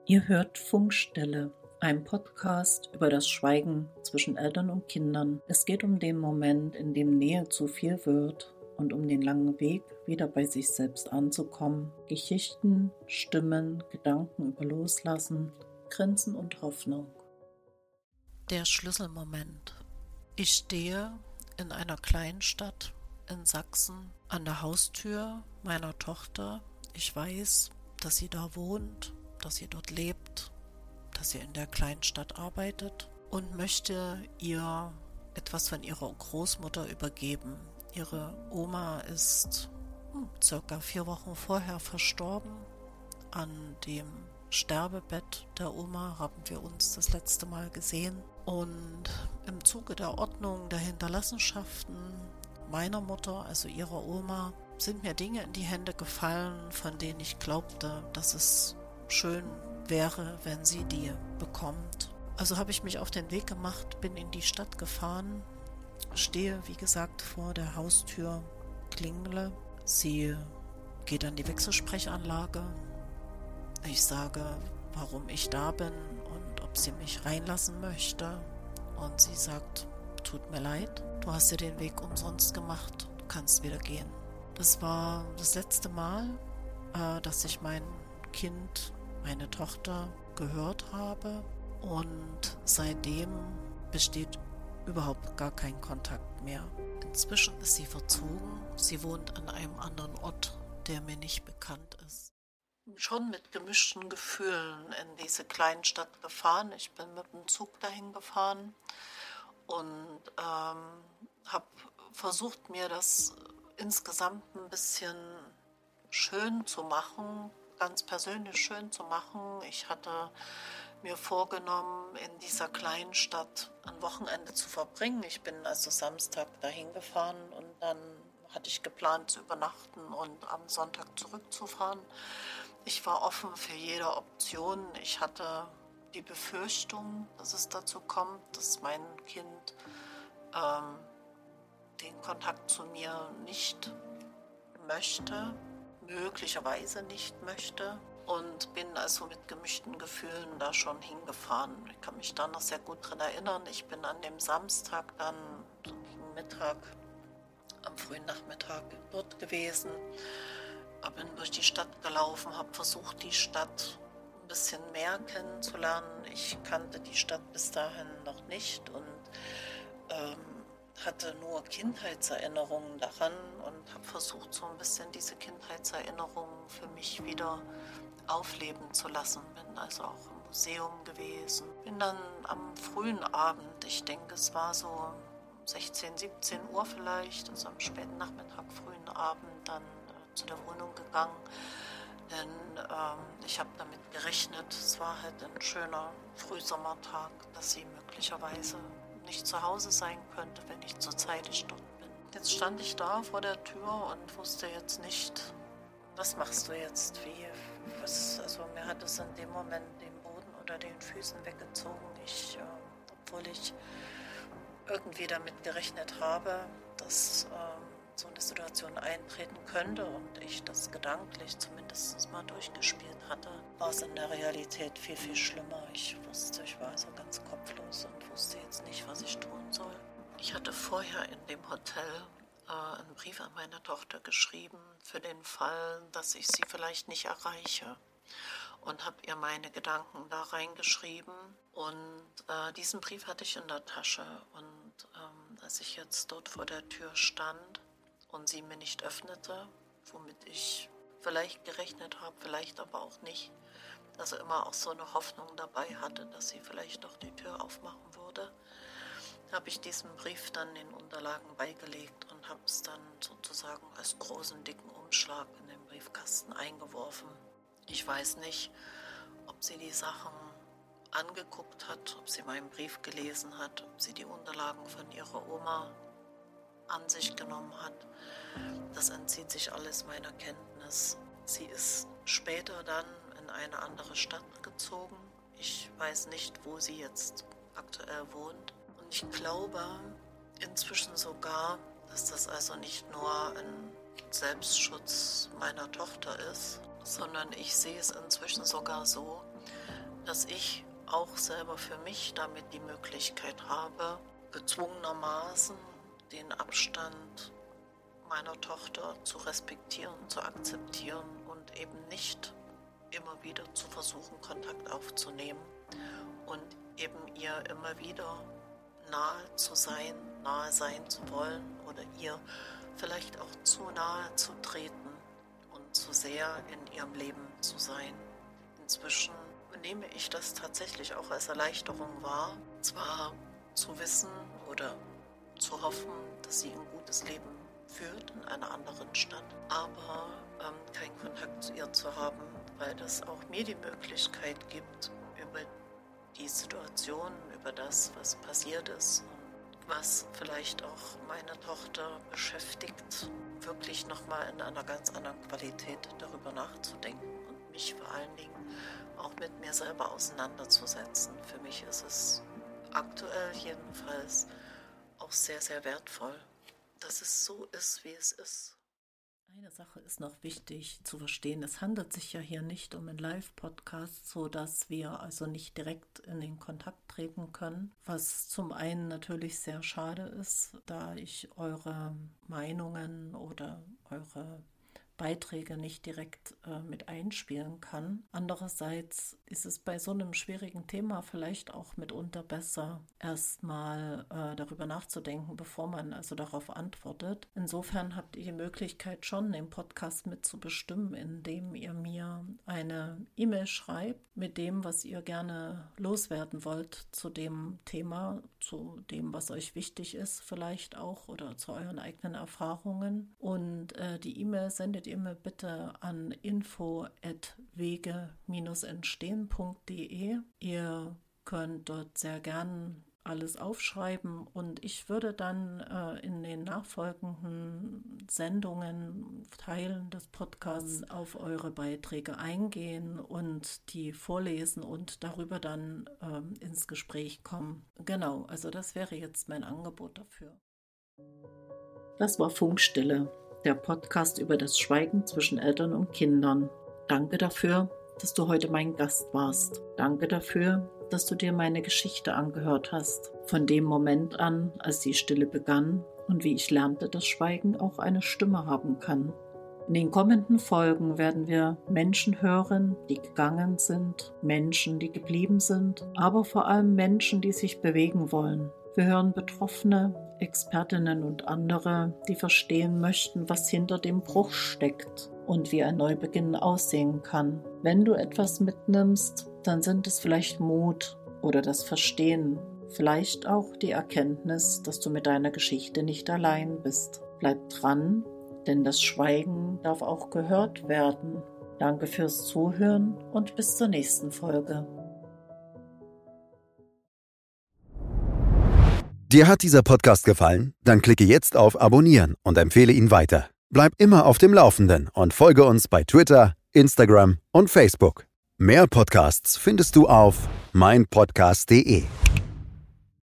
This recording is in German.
Ihr hört Funkstille, ein Podcast über das Schweigen zwischen Eltern und Kindern. Es geht um den Moment, in dem Nähe zu viel wird und um den langen Weg, wieder bei sich selbst anzukommen. Geschichten, Stimmen, Gedanken über Loslassen, Grenzen und Hoffnung. Der Schlüsselmoment. Ich stehe in einer Kleinstadt in Sachsen an der Haustür meiner Tochter. Ich weiß, dass sie da wohnt, dass sie dort lebt, dass sie in der Kleinstadt arbeitet und möchte ihr etwas von ihrer Großmutter übergeben. Ihre Oma ist circa 4 Wochen vorher verstorben. An dem Sterbebett der Oma haben wir uns das letzte Mal gesehen. Und im Zuge der Ordnung der Hinterlassenschaften meiner Mutter, also ihrer Oma, sind mir Dinge in die Hände gefallen, von denen ich glaubte, dass es schön wäre, wenn sie die bekommt. Also habe ich mich auf den Weg gemacht, bin in die Stadt gefahren, stehe, wie gesagt, vor der Haustür, klingle. Sie geht an die Wechselsprechanlage. Ich sage, warum ich da bin und ob sie mich reinlassen möchte. Und sie sagt, tut mir leid, du hast dir den Weg umsonst gemacht, du kannst wieder gehen. Das war das letzte Mal, dass ich mein Kind, meine Tochter, gehört habe. Und seitdem besteht überhaupt gar kein Kontakt mehr. Inzwischen ist sie verzogen. Sie wohnt an einem anderen Ort, der mir nicht bekannt ist. Schon mit gemischten Gefühlen in diese Kleinstadt gefahren. Ich bin mit dem Zug dahin gefahren und habe versucht, mir das insgesamt ein bisschen schön zu machen, ganz persönlich schön zu machen. Ich hatte mir vorgenommen, in dieser kleinen Stadt ein Wochenende zu verbringen. Ich bin also Samstag dahin gefahren und dann hatte ich geplant zu übernachten und am Sonntag zurückzufahren. Ich war offen für jede Option. Ich hatte die Befürchtung, dass es dazu kommt, dass mein Kind den Kontakt zu mir nicht möchte, möglicherweise nicht möchte, und bin also mit gemischten Gefühlen da schon hingefahren. Ich kann mich da noch sehr gut dran erinnern. Ich bin an dem Samstag dann so gegen Mittag, am frühen Nachmittag dort gewesen, bin durch die Stadt gelaufen, habe versucht, die Stadt ein bisschen mehr kennenzulernen. Ich kannte die Stadt bis dahin noch nicht und hatte nur Kindheitserinnerungen daran und habe versucht, so ein bisschen diese Kindheitserinnerungen für mich wieder aufleben zu lassen. Bin also auch im Museum gewesen. Bin dann am frühen Abend, ich denke, es war so 16, 17 Uhr vielleicht, also am späten Nachmittag, frühen Abend, dann zu der Wohnung gegangen. Denn ich habe damit gerechnet, es war halt ein schöner Frühsommertag, dass sie möglicherweise nicht zu Hause sein könnte, wenn ich zur Zeit dort bin. Jetzt stand ich da vor der Tür und wusste jetzt nicht, was machst du jetzt? Also mir hat es in dem Moment den Boden unter den Füßen weggezogen. Obwohl ich irgendwie damit gerechnet habe, dass so eine Situation eintreten könnte und ich das gedanklich zumindest mal durchgespielt hatte, war es in der Realität viel, viel schlimmer. Ich war also ganz kopflos und wusste jetzt nicht, was ich tun soll. Ich hatte vorher in dem Hotel einen Brief an meine Tochter geschrieben, für den Fall, dass ich sie vielleicht nicht erreiche. Und habe ihr meine Gedanken da reingeschrieben. Und diesen Brief hatte ich in der Tasche. Und als ich jetzt dort vor der Tür stand und sie mir nicht öffnete, womit ich vielleicht gerechnet habe, vielleicht aber auch nicht, also immer auch so eine Hoffnung dabei hatte, dass sie vielleicht doch die Tür aufmachen würde, habe ich diesen Brief dann den Unterlagen beigelegt und habe es dann sozusagen als großen, dicken Umschlag in den Briefkasten eingeworfen. Ich weiß nicht, ob sie die Sachen angeguckt hat, ob sie meinen Brief gelesen hat, ob sie die Unterlagen von ihrer Oma an sich genommen hat. Das entzieht sich alles meiner Kenntnis. Sie ist später dann in eine andere Stadt gezogen. Ich weiß nicht, wo sie jetzt aktuell wohnt. Und ich glaube inzwischen sogar, dass das also nicht nur ein Selbstschutz meiner Tochter ist, sondern ich sehe es inzwischen sogar so, dass ich auch selber für mich damit die Möglichkeit habe, gezwungenermaßen den Abstand meiner Tochter zu respektieren, zu akzeptieren und eben nicht immer wieder zu versuchen, Kontakt aufzunehmen und eben ihr immer wieder nahe sein zu wollen oder ihr vielleicht auch zu nahe zu treten und zu sehr in ihrem Leben zu sein. Inzwischen nehme ich das tatsächlich auch als Erleichterung wahr, zwar zu wissen oder zu hoffen, dass sie ein gutes Leben führt in einer anderen Stadt, aber keinen Kontakt zu ihr zu haben, weil das auch mir die Möglichkeit gibt, über die Situation, über das, was passiert ist und was vielleicht auch meine Tochter beschäftigt, wirklich nochmal in einer ganz anderen Qualität darüber nachzudenken und mich vor allen Dingen auch mit mir selber auseinanderzusetzen. Für mich ist es aktuell jedenfalls auch sehr, sehr wertvoll, dass es so ist, wie es ist. Eine Sache ist noch wichtig zu verstehen. Es handelt sich ja hier nicht um einen Live-Podcast, sodass wir also nicht direkt in den Kontakt treten können, was zum einen natürlich sehr schade ist, da ich eure Meinungen oder eure Beiträge nicht direkt mit einspielen kann. Andererseits ist es bei so einem schwierigen Thema vielleicht auch mitunter besser, erstmal darüber nachzudenken, bevor man also darauf antwortet. Insofern habt ihr die Möglichkeit schon, den Podcast mitzubestimmen, indem ihr mir eine E-Mail schreibt mit dem, was ihr gerne loswerden wollt zu dem Thema, zu dem, was euch wichtig ist vielleicht auch oder zu euren eigenen Erfahrungen. Und die E-Mail sendet ihr mir bitte an info@wege-entstehen.de. Ihr könnt dort sehr gern alles aufschreiben und ich würde dann in den nachfolgenden Sendungen, Teilen des Podcasts auf eure Beiträge eingehen und die vorlesen und darüber dann ins Gespräch kommen. Genau, also das wäre jetzt mein Angebot dafür. Das war Funkstille, der Podcast über das Schweigen zwischen Eltern und Kindern. Danke dafür, dass du heute mein Gast warst. Danke dafür, dass du dir meine Geschichte angehört hast. Von dem Moment an, als die Stille begann und wie ich lernte, dass Schweigen auch eine Stimme haben kann. In den kommenden Folgen werden wir Menschen hören, die gegangen sind, Menschen, die geblieben sind, aber vor allem Menschen, die sich bewegen wollen. Wir hören Betroffene, Expertinnen und andere, die verstehen möchten, was hinter dem Bruch steckt und wie ein Neubeginn aussehen kann. Wenn du etwas mitnimmst, dann sind es vielleicht Mut oder das Verstehen, vielleicht auch die Erkenntnis, dass du mit deiner Geschichte nicht allein bist. Bleib dran, denn das Schweigen darf auch gehört werden. Danke fürs Zuhören und bis zur nächsten Folge. Dir hat dieser Podcast gefallen? Dann klicke jetzt auf Abonnieren und empfehle ihn weiter. Bleib immer auf dem Laufenden und folge uns bei Twitter, Instagram und Facebook. Mehr Podcasts findest du auf meinpodcast.de.